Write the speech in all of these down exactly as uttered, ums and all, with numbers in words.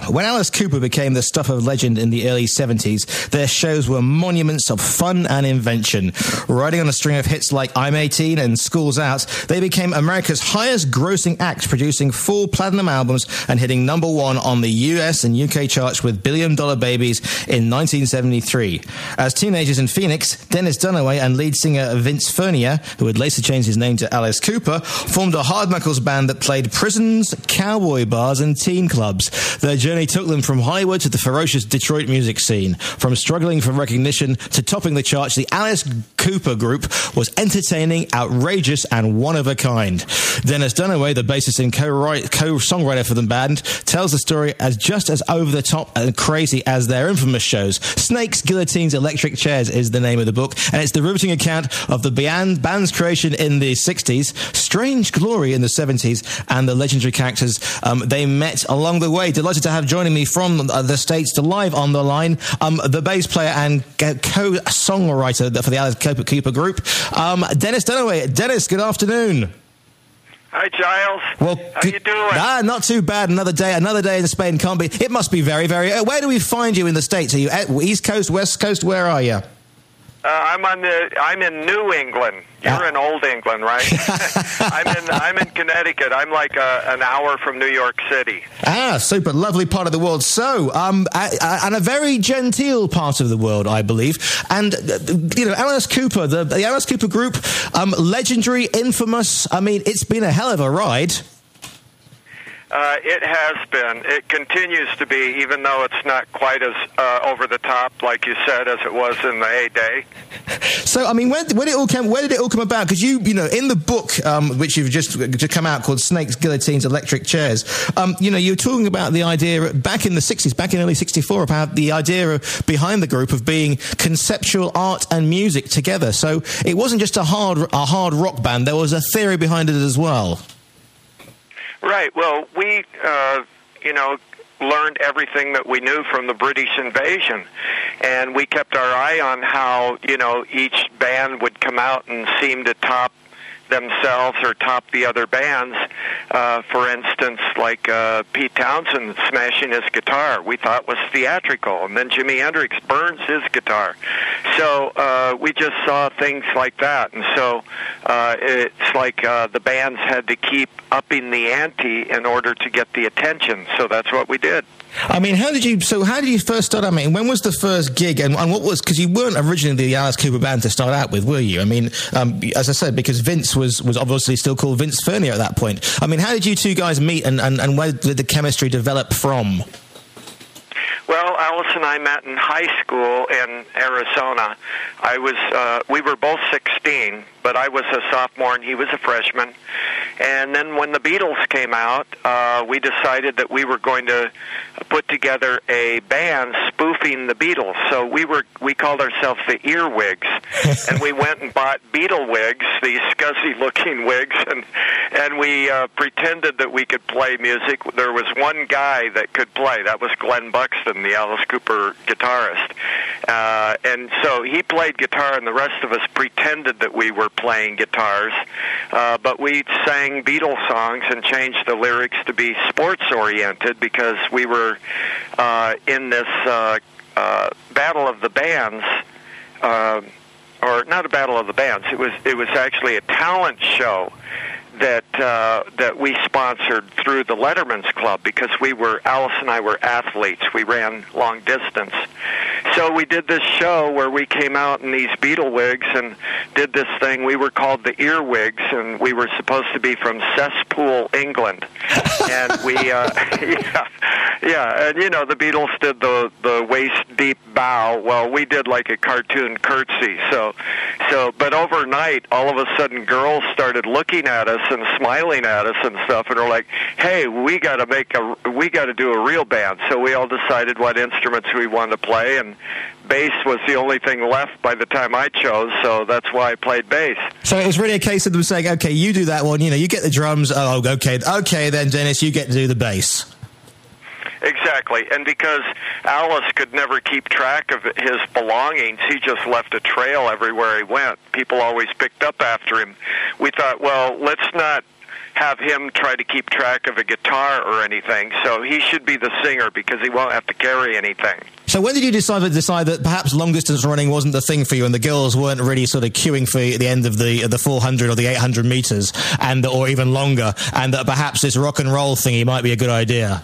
When Alice Cooper became the stuff of legend in the early seventies, their shows were monuments of fun and invention. Riding on a string of hits like I'm eighteen and School's Out, they became America's highest-grossing act, producing four platinum albums and hitting number one on the U S and U K charts with Billion Dollar Babies in nineteen seventy-three. As teenagers in Phoenix, Dennis Dunaway and lead singer Vince Furnier, who would later change his name to Alice Cooper, formed a hard knuckles band that played prisons, cowboy bars and teen clubs. Their journey took them from Hollywood to the ferocious Detroit music scene. From struggling for recognition to topping the charts, the Alice Cooper group was entertaining, outrageous and one of a kind. Dennis Dunaway, the bassist and co-write, co-songwriter for the band, tells the story as just as over-the-top and crazy as their infamous shows. Snakes, Guillotines, Electric Chairs is the name of the book, and it's the riveting account of the band, band's creation in the sixties, strange glory in the seventies, and the legendary characters um, they met along the way. Delighted to have joining me from uh, the States to live on the line, um, the bass player and co-songwriter for the Alice Cooper, Cooper group, um, Dennis Dunaway. Dennis, good afternoon. Hi, Giles. Well, how good, you doing? Ah, not too bad. Another day, another day in Spain can't be. It must be very, very. Uh, where do we find you in the States? Are you at East Coast, West Coast? Where are you? Uh, I'm on the. I'm in New England. You're ah. in Old England, right? I'm in. I'm in Connecticut. I'm like a, an hour from New York City. Ah, super lovely part of the world. So, um, a, a, and a very genteel part of the world, I believe. And uh, you know, Alice Cooper, the, the Alice Cooper group, um, legendary, infamous. I mean, it's been a hell of a ride. Uh, it has been. It continues to be, even though it's not quite as uh, over the top, like you said, as it was in the heyday. So, I mean, when, when it all came, where did it all come about? Because you, you know, in the book um, which you've just just come out called Snakes, Guillotines, Electric Chairs, um, you know, you're talking about the idea back in the sixties, back in early sixty-four, about the idea of, behind the group of being conceptual art and music together. So it wasn't just a hard a hard rock band. There was a theory behind it as well. Right. Well, we, uh, you know, learned everything that we knew from the British invasion, and we kept our eye on how, you know, each band would come out and seem to top themselves or top the other bands. Uh, for instance, like uh, Pete Townsend smashing his guitar, we thought was theatrical, and then Jimi Hendrix burns his guitar. So uh, we just saw things like that, and so uh, it's like uh, the bands had to keep upping the ante in order to get the attention. So that's what we did. I mean, how did you? So, how did you first start? I mean, when was the first gig, and, and what was? Because you weren't originally the Alice Cooper band to start out with, were you? I mean, um, as I said, because Vince was was obviously still called Vince Furnier at that point. I mean, how did you two guys meet, and, and, and where did the chemistry develop from? Well, Alice and I met in high school in Arizona. I was, uh, we were both sixteen, but I was a sophomore and he was a freshman. And then when the Beatles came out, uh, we decided that we were going to put together a band spoofing the Beatles. So we were, we called ourselves the Earwigs, and we went and bought Beatle wigs, these scuzzy-looking wigs, and and we uh, pretended that we could play music. There was one guy that could play. That was Glenn Buxton, the Alice Cooper guitarist. Uh, and so he played guitar, and the rest of us pretended that we were playing guitars. Uh, but we sang Beatles songs and changed the lyrics to be sports-oriented because we were uh, in this uh, uh, battle of the bands, uh, or not a battle of the bands. It was it was actually a talent show that uh, that we sponsored through the Letterman's Club because we were, Alice and I were athletes. We ran long distance. So we did this show where we came out in these Beatle wigs and did this thing. We were called the Earwigs, and we were supposed to be from Cesspool, England. And we, uh, yeah, yeah, and you know, the Beatles did the, the waist-deep bow. Well, we did like a cartoon curtsy. So, so, but overnight, all of a sudden, girls started looking at us and smiling at us and stuff, and we're like, hey, we got to make a, we got to do a real band. So we all decided what instruments we wanted to play, and bass was the only thing left by the time I chose, so that's why I played bass. So it was really a case of them saying, okay, you do that one, you know, you get the drums, oh, okay, okay, then, Dennis, you get to do the bass. Exactly, and because Alice could never keep track of his belongings, he just left a trail everywhere he went. People always picked up after him. We thought, well, let's not have him try to keep track of a guitar or anything. So he should be the singer because he won't have to carry anything. So when did you decide to decide that perhaps long distance running wasn't the thing for you, and the girls weren't really sort of queuing for the end of the the four hundred or the eight hundred meters, and or even longer, and that perhaps this rock and roll thingy might be a good idea?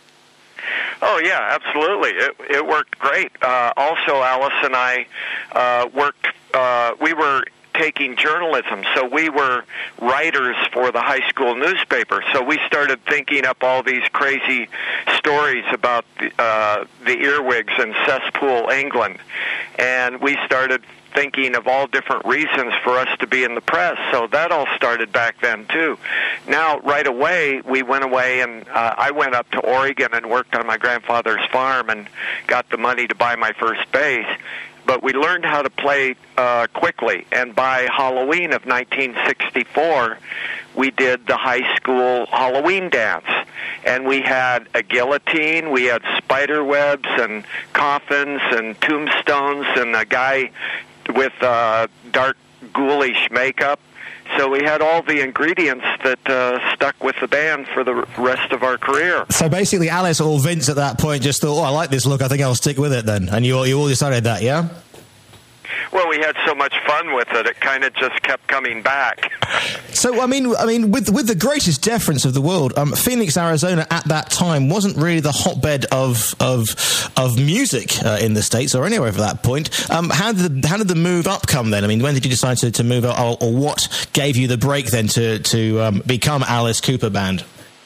Oh yeah, absolutely. It it worked great. Uh, also, Alice and I uh, worked. Uh, we were taking journalism, so we were writers for the high school newspaper. So we started thinking up all these crazy stories about the, uh, the earwigs in Cesspool, England, and we started thinking of all different reasons for us to be in the press. So that all started back then too. Now, right away, we went away, and uh, I went up to Oregon and worked on my grandfather's farm and got the money to buy my first bass. But we learned how to play uh, quickly, and by Halloween of nineteen sixty-four, we did the high school Halloween dance. And we had a guillotine, we had spider webs and coffins and tombstones and a guy with uh, dark, ghoulish makeup. So we had all the ingredients that uh, stuck with the band for the rest of our career. So basically, Alice or Vince at that point just thought, oh, I like this look, I think I'll stick with it then. And you, you all decided that, yeah? Well, we had so much fun with it, it kind of just kept coming back. So, I mean, I mean, with with the greatest deference of the world, um, Phoenix, Arizona, at that time wasn't really the hotbed of of of music uh, in the States or anywhere for that point. Um, how did the, how did the move up come then? I mean, when did you decide to, to move up, or, or what gave you the break then to to um, become Alice Cooper Band?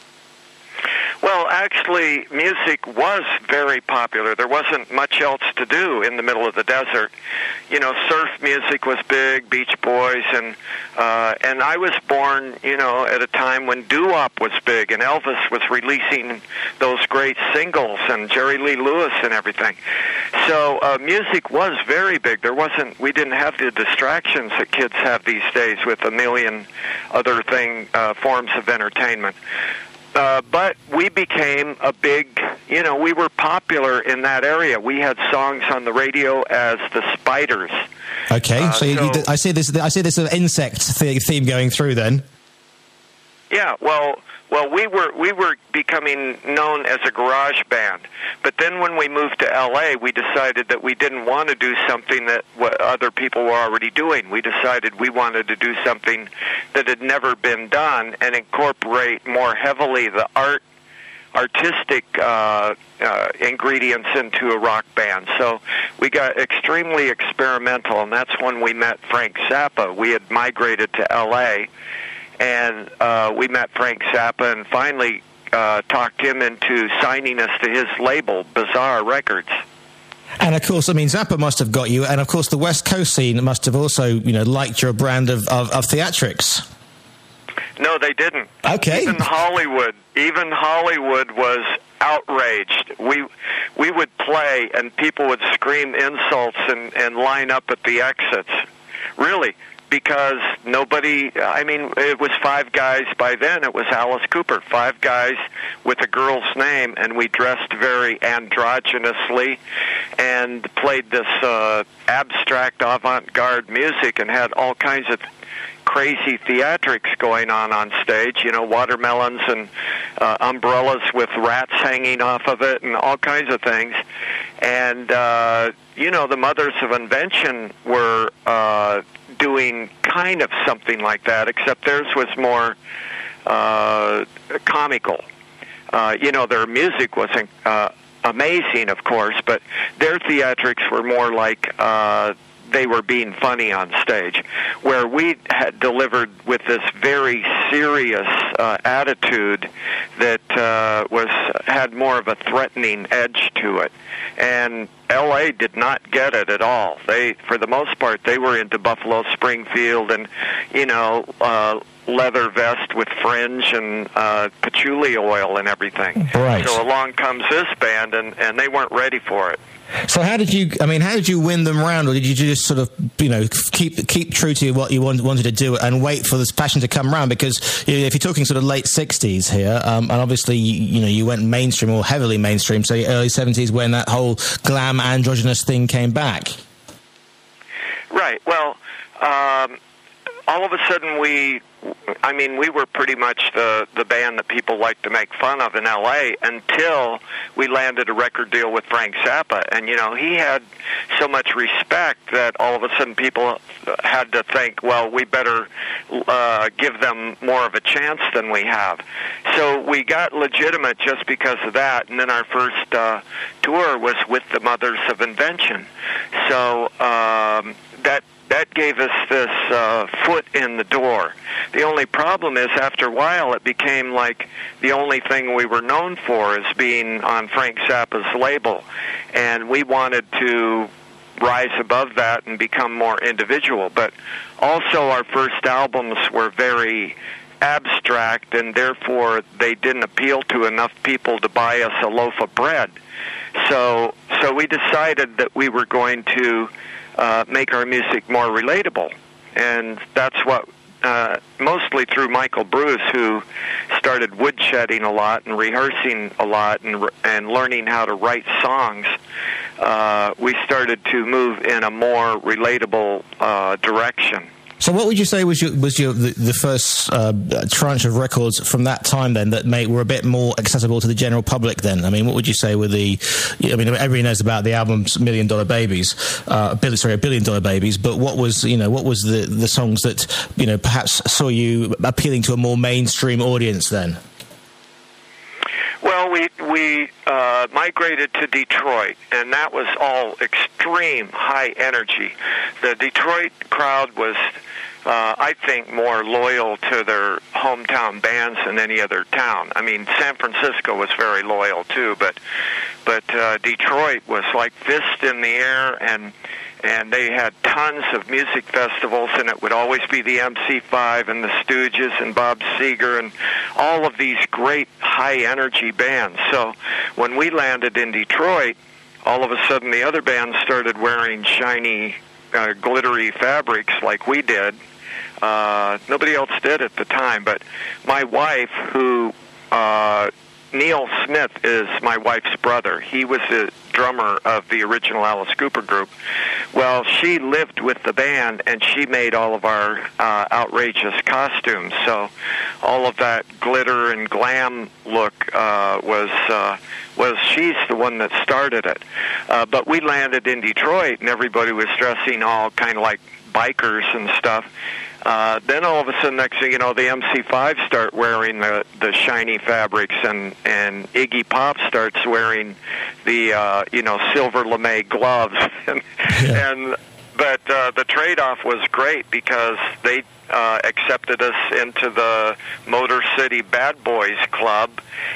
Well, actually, music was very popular. There wasn't much else to do in the middle of the desert. You know, surf music was big, Beach Boys, and uh, and I was born, you know, at a time when doo-wop was big, and Elvis was releasing those great singles, and Jerry Lee Lewis and everything. So uh, music was very big. There wasn't, we didn't have the distractions that kids have these days with a million other thing uh, forms of entertainment. Uh, but we became a big, you know, we were popular in that area. We had songs on the radio as the Spiders. Okay, uh, so, you, so you, I see this. I see this insect theme going through then. Yeah, well, well, we were we were becoming known as a garage band, but then when we moved to L A, we decided that we didn't want to do something that what other people were already doing. We decided we wanted to do something that had never been done and incorporate more heavily the art, artistic uh, uh, ingredients into a rock band. So we got extremely experimental, and that's when we met Frank Zappa. We had migrated to L A, and uh, we met Frank Zappa and finally uh, talked him into signing us to his label, Bizarre Records. And of course, I mean, Zappa must have got you, and of course the West Coast scene must have also, you know, liked your brand of, of, of theatrics. No, they didn't. Okay. Even Hollywood, even Hollywood was outraged. We we would play, and people would scream insults and, and line up at the exits. Really. Because nobody, I mean, it was five guys by then. It was Alice Cooper, five guys with a girl's name, and we dressed very androgynously and played this uh, abstract avant-garde music and had all kinds of crazy theatrics going on on stage, you know, watermelons and uh, umbrellas with rats hanging off of it and all kinds of things. And, uh, you know, the Mothers of Invention were uh, doing kind of something like that, except theirs was more uh, comical. Uh, you know, their music wasn't uh, amazing, of course, but their theatrics were more like uh, they were being funny on stage, where we had delivered with this very serious uh, attitude that uh, was had more of a threatening edge to it. And L A did not get it at all. They, for the most part, they were into Buffalo Springfield and, you know, uh, leather vest with fringe and uh, patchouli oil and everything. Right. So along comes this band, and, and they weren't ready for it. So how did you, I mean, how did you win them round, or did you just sort of, you know, keep keep true to what you want, wanted to do and wait for this passion to come round? Because, you know, if you're talking sort of late sixties here, um, and obviously, you, you know, you went mainstream or heavily mainstream, so early seventies when that whole glam androgynous thing came back. Right. Well, um, all of a sudden we I mean, we were pretty much the, the band that people like to make fun of in L A until we landed a record deal with Frank Zappa. And, you know, he had so much respect that all of a sudden people had to think, well, we better uh, give them more of a chance than we have. So we got legitimate just because of that. And then our first uh, tour was with the Mothers of Invention. So um, that that gave us this uh, foot in the door. The only problem is, after a while, it became like the only thing we were known for is being on Frank Zappa's label. And we wanted to rise above that and become more individual. But also our first albums were very abstract, and therefore they didn't appeal to enough people to buy us a loaf of bread. So, so we decided that we were going to uh, make our music more relatable. And that's what, uh, mostly through Michael Bruce, who started woodshedding a lot and rehearsing a lot and, and learning how to write songs, uh, we started to move in a more relatable uh, direction. So what would you say was your was your the, the first uh, tranche of records from that time then that made, were a bit more accessible to the general public then? I mean, what would you say were the, I mean, everybody knows about the albums Million Dollar Babies, uh, billion, sorry, A Billion Dollar Babies, but what was, you know, what was the, the songs that, you know, perhaps saw you appealing to a more mainstream audience then? Well, we we uh, migrated to Detroit, and that was all extreme high energy. The Detroit crowd was, uh, I think, more loyal to their hometown bands than any other town. I mean, San Francisco was very loyal too, but but uh, Detroit was like fist in the air, and and they had tons of music festivals, and it would always be the M C five and the Stooges and Bob Seger and all of these great high-energy bands. So when we landed in Detroit, all of a sudden the other bands started wearing shiny, uh, glittery fabrics like we did. Uh, nobody else did at the time, but my wife, who... Uh, Neil Smith is my wife's brother. He was the drummer of the original Alice Cooper group. Well, she lived with the band, and she made all of our uh, outrageous costumes. So all of that glitter and glam look uh, was uh, was she's the one that started it. Uh, but we landed in Detroit, and everybody was dressing all kind of like bikers and stuff. Uh, then all of a sudden, next thing you know, the M C five start wearing the, the shiny fabrics, and, and Iggy Pop starts wearing the uh, you know silver lame gloves, and, yeah. and but uh, the trade-off was great because they uh, accepted us into the Motor City Bad Boys Club,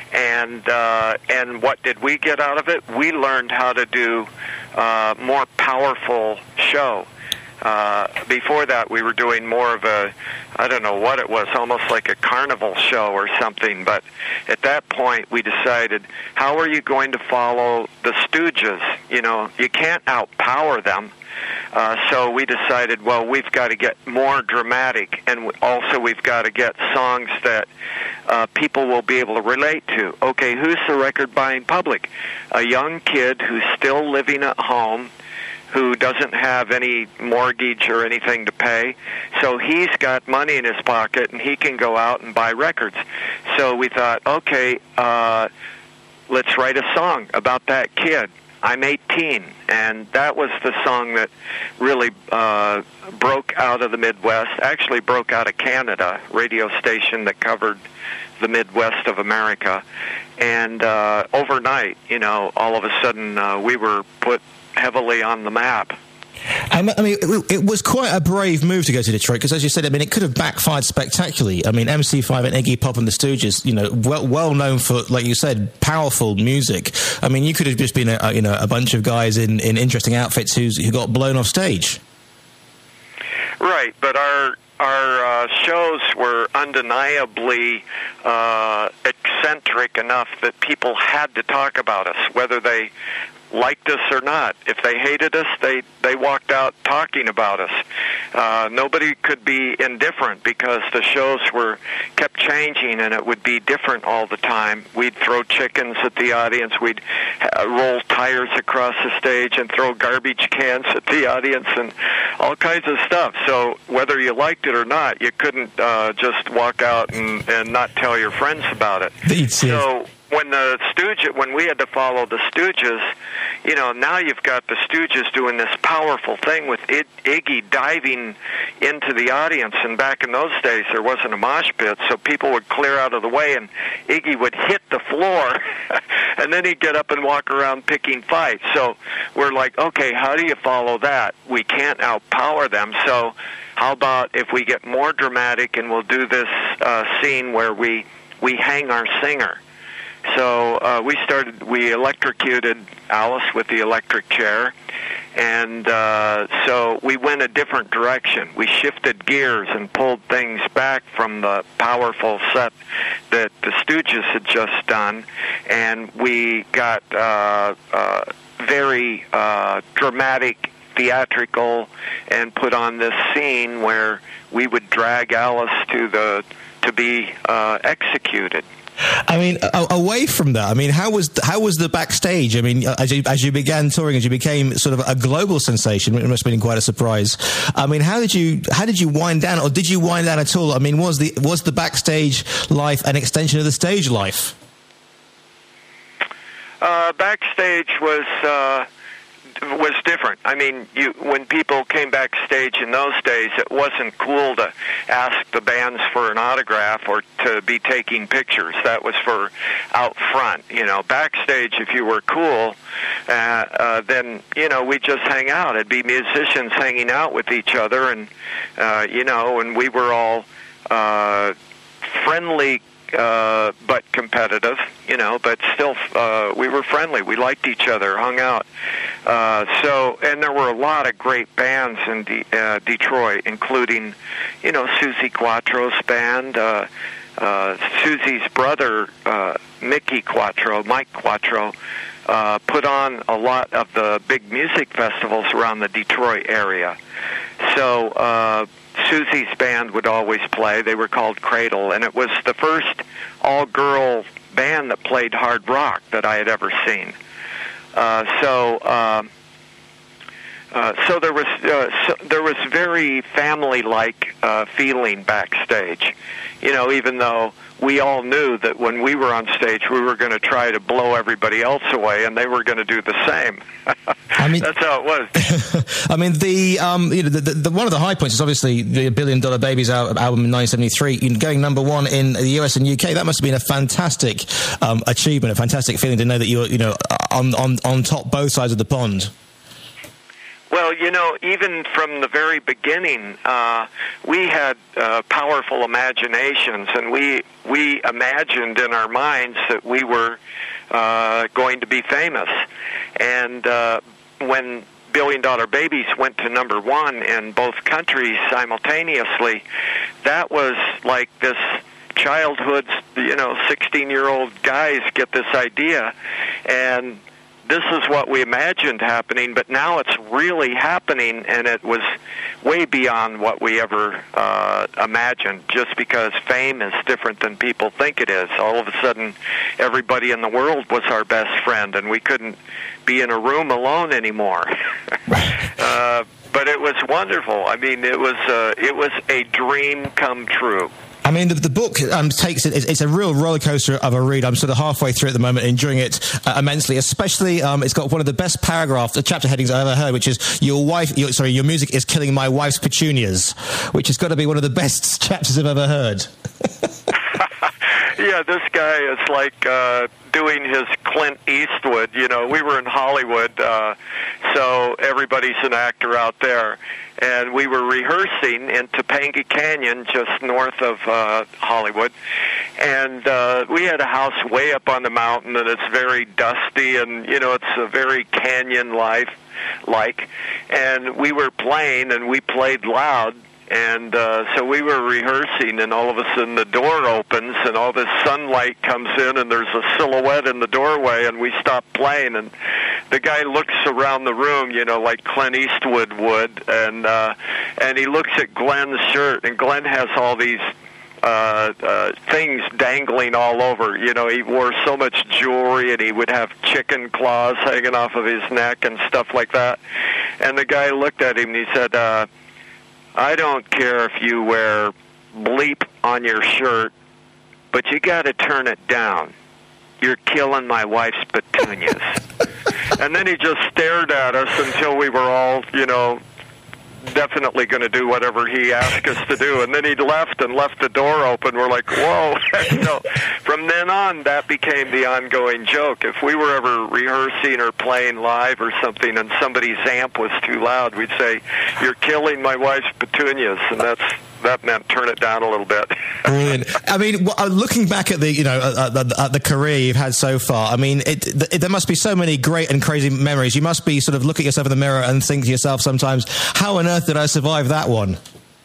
and uh, and what did we get out of it? We learned how to do uh, more powerful show. Uh, before that, we were doing more of a, I don't know what it was, almost like a carnival show or something. But at that point, we decided, how are you going to follow the Stooges? You know, you can't outpower them. Uh, so we decided, well, we've got to get more dramatic, and also we've got to get songs that uh, people will be able to relate to. Okay, who's the record-buying public? A young kid who's still living at home, who doesn't have any mortgage or anything to pay. So he's got money in his pocket, and he can go out and buy records. So we thought, okay, uh, let's write a song about that kid. I'm eighteen, and that was the song that really uh, broke out of the Midwest, actually broke out of Canada, radio station that covered the Midwest of America. And uh, overnight, you know, all of a sudden uh, we were put heavily on the map. Um, I mean, it, it was quite a brave move to go to Detroit, because, as you said, I mean, it could have backfired spectacularly. I mean, M C five and Iggy Pop and the Stooges, you know, well, well known for, like you said, powerful music. I mean, you could have just been, a, a, you know, a bunch of guys in, in interesting outfits who's, who got blown off stage. Right, but our our uh, shows were undeniably uh, eccentric enough that people had to talk about us, whether they liked us or not. If they hated us, they, they walked out talking about us. Uh, nobody could be indifferent because the shows were kept changing and it would be different all the time. We'd throw chickens at the audience. We'd uh, roll tires across the stage and throw garbage cans at the audience and all kinds of stuff. So whether you liked it or not, you couldn't uh, just walk out and, and not tell your friends about it. So when the Stooges, when we had to follow the Stooges, you know, now you've got the Stooges doing this powerful thing with I- Iggy diving into the audience, and back in those days there wasn't a mosh pit, so people would clear out of the way, and Iggy would hit the floor, and then he'd get up and walk around picking fights. So we're like, okay, how do you follow that? We can't outpower them, so how about if we get more dramatic and we'll do this uh, scene where we, we hang our singer? So uh, we started, we electrocuted Alice with the electric chair, and uh, so we went a different direction. We shifted gears and pulled things back from the powerful set that the Stooges had just done, and we got uh, uh, very uh, dramatic, theatrical, and put on this scene where we would drag Alice to the to be uh, executed. I mean, a- away from that, I mean, how was how was the backstage? I mean, as you as you began touring, as you became sort of a global sensation, it must have been quite a surprise. I mean, how did you how did you wind down, or did you wind down at all? I mean, was the was the backstage life an extension of the stage life? Uh, backstage was. Uh was different. I mean, you, when people came backstage in those days, it wasn't cool to ask the bands for an autograph or to be taking pictures. That was for out front. You know, backstage, if you were cool, uh, uh, then, you know, we'd just hang out. It'd be musicians hanging out with each other, and, uh, you know, and we were all uh, friendly, Uh, but competitive, you know, but still, uh, we were friendly. We liked each other, hung out. Uh, so, and there were a lot of great bands in De- uh, Detroit, including, you know, Suzi Quatro's band, uh, uh, Susie's brother, uh, Mickey Quatro, Mike Quatro, uh, put on a lot of the big music festivals around the Detroit area. So, uh, Susie's band would always play. They were called Cradle, and it was the first all-girl band that played hard rock that I had ever seen. Uh, so, uh, uh, so there was uh, so there was very family-like uh, feeling backstage. You know, even though we all knew that when we were on stage, we were going to try to blow everybody else away, and they were going to do the same. I mean, that's how it was. I mean, the um, you know, the, the, the one of the high points is obviously the Billion Dollar Babies album in nineteen seventy-three, you know, going number one in the U S and U K. That must have been a fantastic um, achievement, a fantastic feeling to know that you're, you know, on on on top both sides of the pond. Well, you know, even from the very beginning, uh, we had uh, powerful imaginations, and we we imagined in our minds that we were uh, going to be famous. And uh, when Billion Dollar Babies went to number one in both countries simultaneously, that was like this childhood, you know, sixteen-year-old guys get this idea, and this is what we imagined happening, but now it's really happening, and it was way beyond what we ever uh, imagined, just because fame is different than people think it is. All of a sudden, everybody in the world was our best friend, and we couldn't be in a room alone anymore. uh, but it was wonderful. I mean, it was uh, it was a dream come true. I mean, the, the book um, takes it. It's a real roller coaster of a read. I'm sort of halfway through at the moment, enjoying it uh, immensely. Especially, um, it's got one of the best paragraphs, the chapter headings I've ever heard, which is "Your wife, your, sorry, your music is killing my wife's petunias," which has got to be one of the best chapters I've ever heard. Yeah, this guy is like uh, doing his Clint Eastwood. You know, we were in Hollywood, uh, so everybody's an actor out there. And we were rehearsing in Topanga Canyon, just north of uh, Hollywood. And uh, we had a house way up on the mountain, and it's very dusty, and, you know, it's a very canyon life like. And we were playing, and we played loud. And uh, so we were rehearsing, and all of a sudden the door opens, and all this sunlight comes in, and there's a silhouette in the doorway, and we stopped playing, and the guy looks around the room, you know, like Clint Eastwood would, and uh, and he looks at Glenn's shirt, and Glenn has all these uh, uh, things dangling all over. You know, he wore so much jewelry, and he would have chicken claws hanging off of his neck and stuff like that. And the guy looked at him, and he said, uh, I don't care if you wear bleep on your shirt, but you got to turn it down. You're killing my wife's petunias. And then he just stared at us until we were all, you know, definitely going to do whatever he asked us to do. And then he left and left the door open. We're like, whoa. So from then on, that became the ongoing joke. If we were ever rehearsing or playing live or something and somebody's amp was too loud, we'd say, you're killing my wife's petunias. And that's that meant turn it down a little bit. Brilliant. I mean, well, looking back at the, you know, at, at, at the career you've had so far, I mean, it, it, there must be so many great and crazy memories. You must be sort of look at yourself in the mirror and think to yourself sometimes, how on earth did I survive that one?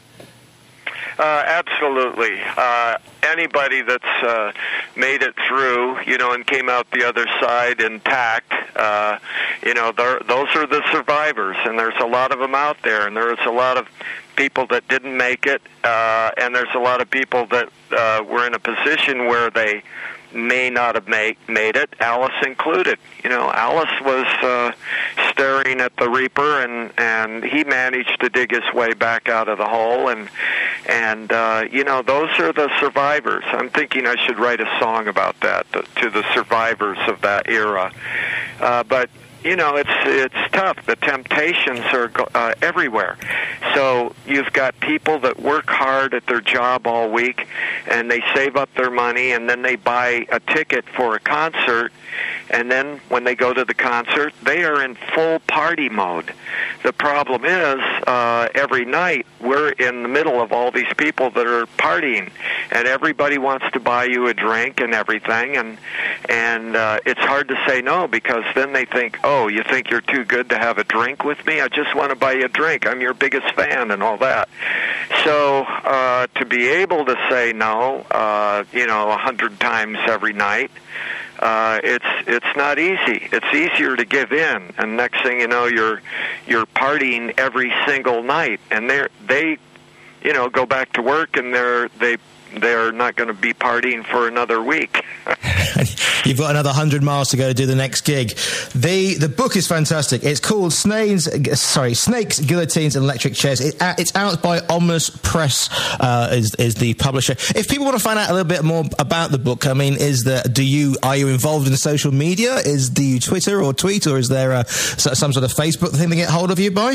Uh, absolutely. Uh, anybody that's uh, made it through, you know, and came out the other side intact, uh, you know, those are the survivors, and there's a lot of them out there, and there's a lot of people that didn't make it, uh, and there's a lot of people that uh, were in a position where they may not have made, made it, Alice included. You know, Alice was uh, staring at the Reaper, and, and he managed to dig his way back out of the hole, and, and uh, you know, those are the survivors. I'm thinking I should write a song about that, the, to the survivors of that era. Uh, but you know, it's it's tough. The temptations are uh, everywhere. So you've got people that work hard at their job all week, and they save up their money, and then they buy a ticket for a concert, and then when they go to the concert, they are in full party mode. The problem is, uh, every night we're in the middle of all these people that are partying, and everybody wants to buy you a drink and everything, and and uh, it's hard to say no, because then they think, oh, you think you're too good to have a drink with me? I just want to buy you a drink. I'm your biggest fan and all that. So uh, to be able to say no, uh, you know, a hundred times every night, Uh, it's it's not easy. It's easier to give in, and next thing you know, you're you're partying every single night, and they they, you know, go back to work, and they're they they're not going to be partying for another week. You've got another hundred miles to go to do the next gig. The the book is fantastic. It's called Snakes, sorry, Snakes, Guillotines, and Electric Chairs. It, it's out by Omnus Press, uh, is is the publisher. If people want to find out a little bit more about the book, I mean, is there, do you are you involved in social media? Is do you Twitter or tweet, or is there a, some sort of Facebook thing to get hold of you by?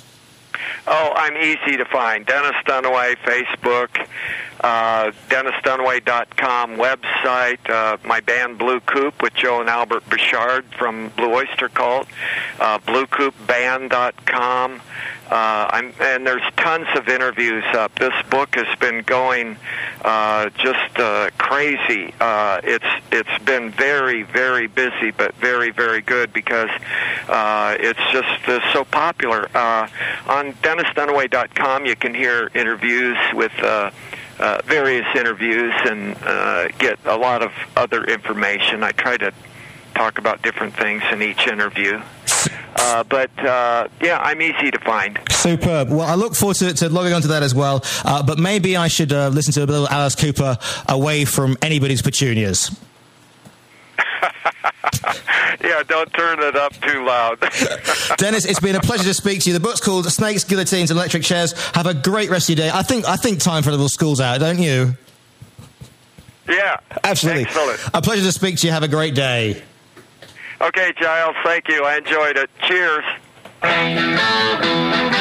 Oh, I'm easy to find. Dennis Dunaway, Facebook, uh, dennis dunaway dot com website, uh, my band Blue Coop with Joe and Albert Bouchard from Blue Oyster Cult, uh, blue coop band dot com. Uh, I'm, and there's tons of interviews up. This book has been going uh, just uh, crazy. Uh, it's it's been very, very busy, but very, very good, because uh, it's just uh, so popular. Uh, on dennis dunaway dot com, you can hear interviews with uh, uh, various interviews and uh, get a lot of other information. I try to talk about different things in each interview. Uh, but, uh, yeah, I'm easy to find. Superb. Well, I look forward to, to logging onto that as well. Uh, but maybe I should uh, listen to a little Alice Cooper away from anybody's petunias. Yeah, don't turn it up too loud. Dennis, it's been a pleasure to speak to you. The book's called Snakes, Guillotines, and Electric Chairs. Have a great rest of your day. I think, I think time for a little school's out, don't you? Yeah. Absolutely. Excellent. A pleasure to speak to you. Have a great day. Okay, Giles, thank you. I enjoyed it. Cheers.